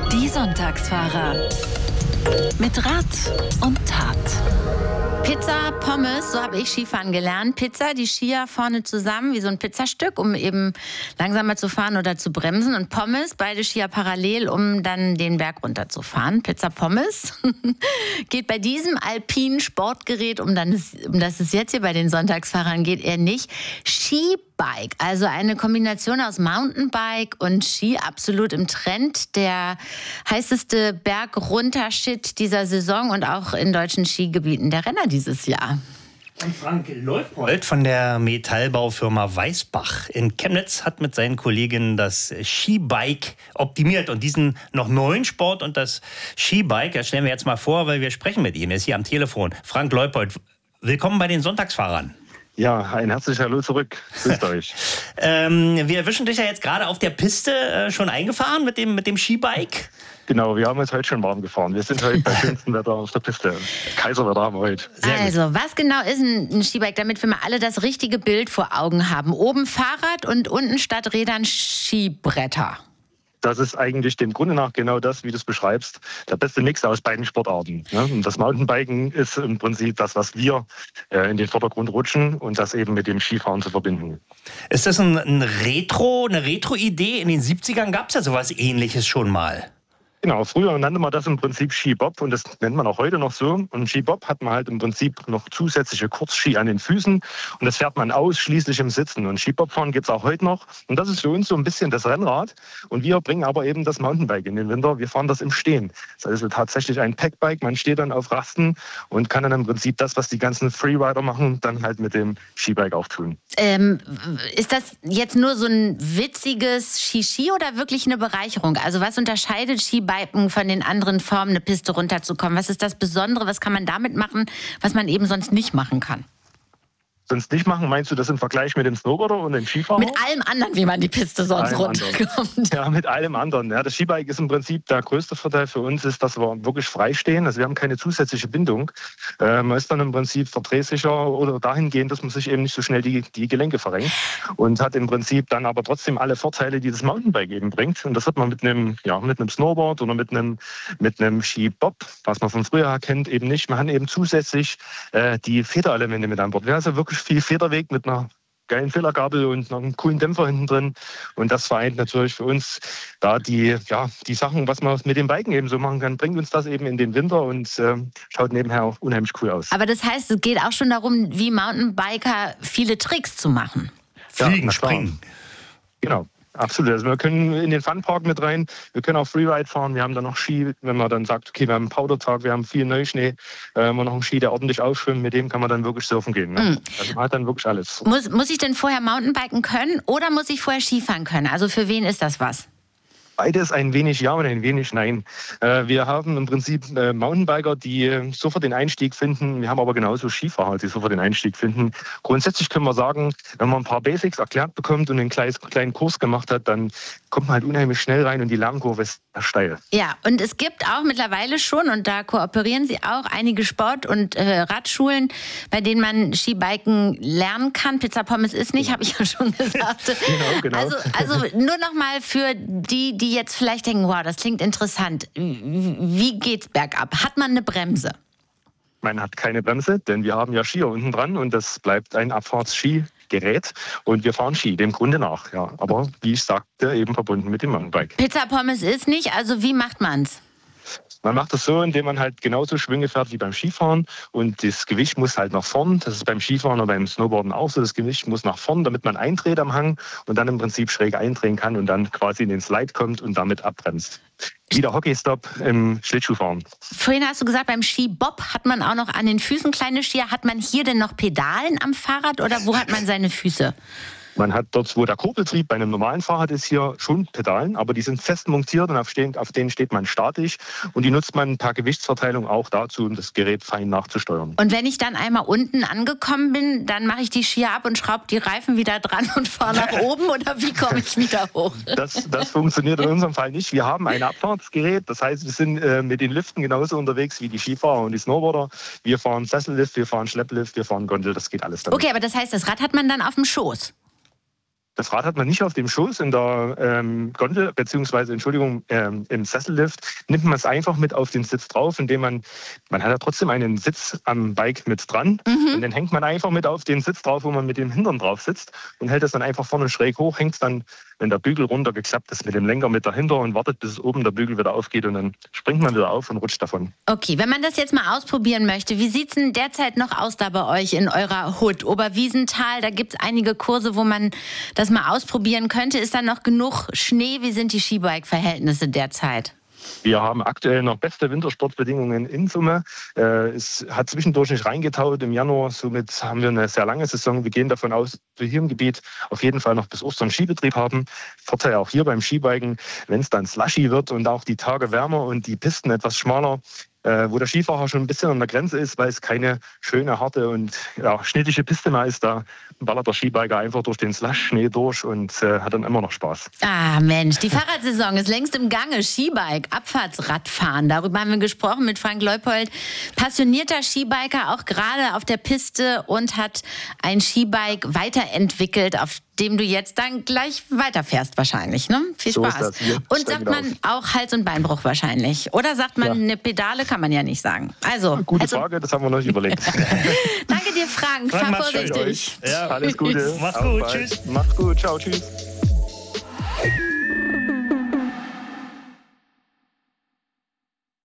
Die Sonntagsfahrer. Mit Rat und Tat. Pizza, Pommes, so habe ich Skifahren gelernt. Pizza, die Skier vorne zusammen, wie so ein Pizzastück, um eben langsamer zu fahren oder zu bremsen. Und Pommes, beide Skier parallel, um dann den Berg runterzufahren. Pizza, Pommes geht bei diesem alpinen Sportgerät, um das es jetzt hier bei den Sonntagsfahrern geht, eher nicht. Skibike, also eine Kombination aus Mountainbike und Ski, absolut im Trend. Der heißeste Berg-Runter-Shit dieser Saison und auch in deutschen Skigebieten der Renner dieses Jahr. Und Frank Leupold von der Metallbaufirma Weißbach in Chemnitz hat mit seinen Kolleginnen das Skibike optimiert und diesen noch neuen Sport und das Skibike, das stellen wir jetzt mal vor, weil wir sprechen mit ihm, er ist hier am Telefon. Frank Leupold, willkommen bei den Sonntagsfahrern. Ja, ein herzliches Hallo zurück. Grüßt euch. Wir erwischen dich ja jetzt gerade auf der Piste schon eingefahren mit dem Skibike. Genau, wir haben uns heute schon warm gefahren. Wir sind heute bei schönstem Wetter auf der Piste. Kaiserwetter haben wir heute. Also, was genau ist ein Skibike, damit wir mal alle das richtige Bild vor Augen haben? Oben Fahrrad und unten statt Rädern Skibretter. Das ist eigentlich dem Grunde nach genau das, wie du es beschreibst, der beste Mix aus beiden Sportarten. Und das Mountainbiken ist im Prinzip das, was wir in den Vordergrund rutschen und das eben mit dem Skifahren zu verbinden. Ist das eine Retro-Idee? In den 70ern gab es ja sowas Ähnliches schon mal. Genau, früher nannte man das im Prinzip Skibob und das nennt man auch heute noch so. Und Skibob hat man halt im Prinzip noch zusätzliche Kurzski an den Füßen und das fährt man ausschließlich im Sitzen. Und Skibobfahren gibt es auch heute noch und das ist für uns so ein bisschen das Rennrad. Und wir bringen aber eben das Mountainbike in den Winter. Wir fahren das im Stehen. Das ist also tatsächlich ein Packbike. Man steht dann auf Rasten und kann dann im Prinzip das, was die ganzen Freerider machen, dann halt mit dem Skibike auch tun. Ist das jetzt nur so ein witziges Ski-Ski oder wirklich eine Bereicherung? Also was unterscheidet Skibiken von den anderen Formen, eine Piste runterzukommen? Was ist das Besondere? Was kann man damit machen, was man eben sonst nicht machen kann? Sonst nicht machen, meinst du das im Vergleich mit dem Snowboarder und dem Skifahrer? Mit allem anderen, wie man die Piste sonst runterkommt. Ja, mit allem anderen. Ja, das Skibike ist im Prinzip der größte Vorteil für uns, ist, dass wir wirklich frei stehen. Also wir haben keine zusätzliche Bindung. Man ist dann im Prinzip verdrehsicher oder dahingehend, dass man sich eben nicht so schnell die Gelenke verrenkt und hat im Prinzip dann aber trotzdem alle Vorteile, die das Mountainbike eben bringt. Und das hat man mit einem Snowboard oder mit einem Skibob, was man von früher kennt, eben nicht. Man hat eben zusätzlich die Federelemente mit an Bord. Wir haben also wirklich viel Federweg mit einer geilen Federgabel und einem coolen Dämpfer hinten drin. Und das vereint natürlich für uns da die Sachen, was man mit dem Biken eben so machen kann, bringt uns das eben in den Winter und schaut nebenher auch unheimlich cool aus. Aber das heißt, es geht auch schon darum, wie Mountainbiker viele Tricks zu machen. Fliegen, springen. Genau. Absolut. Also wir können in den Funpark mit rein, wir können auch Freeride fahren, wir haben dann noch Ski, wenn man dann sagt, okay, wir haben einen Powdertag, wir haben viel Neuschnee, und noch einen Ski, der ordentlich aufschwimmt, mit dem kann man dann wirklich surfen gehen. Ne? Also man hat dann wirklich alles. Muss ich denn vorher Mountainbiken können oder muss ich vorher Skifahren können? Also für wen ist das was? Beides ein wenig ja und ein wenig nein. Wir haben im Prinzip Mountainbiker, die sofort den Einstieg finden. Wir haben aber genauso Skifahrer, die sofort den Einstieg finden. Grundsätzlich können wir sagen, wenn man ein paar Basics erklärt bekommt und einen kleinen Kurs gemacht hat, dann kommt man halt unheimlich schnell rein und die Lernkurve ist steil. Ja, und es gibt auch mittlerweile schon, und da kooperieren Sie auch, einige Sport- und Radschulen, bei denen man Skibiken lernen kann. Pizza Pommes ist nicht, habe ich ja schon gesagt. Genau. Also nur noch mal für die jetzt vielleicht denken, wow, das klingt interessant. Wie geht's bergab? Hat man eine Bremse? Man hat keine Bremse, denn wir haben ja Skier unten dran und das bleibt ein Abfahrtsskigerät und wir fahren Ski, dem Grunde nach. Ja. Aber wie ich sagte, eben verbunden mit dem Mountainbike. Pizza Pommes ist nicht, also wie macht man's? Man macht das so, indem man halt genauso Schwünge fährt wie beim Skifahren und das Gewicht muss halt nach vorn. Das ist beim Skifahren oder beim Snowboarden auch so. Das Gewicht muss nach vorn, damit man eindreht am Hang und dann im Prinzip schräg eindrehen kann und dann quasi in den Slide kommt und damit abbremst. Wie der Hockeystop im Schlittschuhfahren. Vorhin hast du gesagt, beim Skibob hat man auch noch an den Füßen kleine Skier. Hat man hier denn noch Pedalen am Fahrrad oder wo hat man seine Füße? Man hat dort, wo der Kurbeltrieb bei einem normalen Fahrrad ist, hier schon Pedalen, aber die sind fest montiert und auf denen steht man statisch und die nutzt man per Gewichtsverteilung auch dazu, um das Gerät fein nachzusteuern. Und wenn ich dann einmal unten angekommen bin, dann mache ich die Skier ab und schraube die Reifen wieder dran und fahre nach oben oder wie komme ich wieder hoch? Das funktioniert in unserem Fall nicht. Wir haben ein Abfahrtsgerät, das heißt, wir sind mit den Liften genauso unterwegs wie die Skifahrer und die Snowboarder. Wir fahren Sessellift, wir fahren Schlepplift, wir fahren Gondel, das geht alles damit. Okay, aber das heißt, das Rad hat man dann auf dem Schoß? Das Rad hat man nicht auf dem Schoß in der Gondel, beziehungsweise, im Sessellift, nimmt man es einfach mit auf den Sitz drauf, indem man hat ja trotzdem einen Sitz am Bike mit dran und den hängt man einfach mit auf den Sitz drauf, wo man mit dem Hintern drauf sitzt und hält es dann einfach vorne schräg hoch, hängt es dann, wenn der Bügel runtergeklappt ist, mit dem Lenker mit dahinter und wartet, bis oben der Bügel wieder aufgeht und dann springt man wieder auf und rutscht davon. Okay, wenn man das jetzt mal ausprobieren möchte, wie sieht es denn derzeit noch aus da bei euch in eurer Hut? Oberwiesenthal, da gibt es einige Kurse, wo man das mal ausprobieren könnte. Ist da noch genug Schnee? Wie sind die Skibike-Verhältnisse derzeit? Wir haben aktuell noch beste Wintersportbedingungen in Summe. Es hat zwischendurch nicht reingetaut im Januar. Somit haben wir eine sehr lange Saison. Wir gehen davon aus, dass wir hier im Gebiet auf jeden Fall noch bis Ostern Skibetrieb haben. Vorteil auch hier beim Skibiken, wenn es dann slushy wird und auch die Tage wärmer und die Pisten etwas schmaler, wo der Skifahrer schon ein bisschen an der Grenze ist, weil es keine schöne, harte und schnittige Piste mehr ist. Da ballert der Skibiker einfach durch den Slush-Schnee durch und hat dann immer noch Spaß. Ah Mensch, die Fahrradsaison ist längst im Gange. Skibike, Abfahrtsradfahren, darüber haben wir gesprochen mit Frank Leupold. Passionierter Skibiker, auch gerade auf der Piste und hat ein Skibike weiterentwickelt, auf dem du jetzt dann gleich weiterfährst wahrscheinlich, ne? Viel Spaß. So ist das. Und sagt man auch Hals- und Beinbruch wahrscheinlich? Oder sagt man eine Pedale? Kann man ja nicht sagen. Also, gute Frage, das haben wir noch nicht überlegt. Danke dir, Frank. Fahr vorsichtig. Ja. Alles Gute. Mach's gut. Tschüss. Macht's gut. Ciao. Tschüss.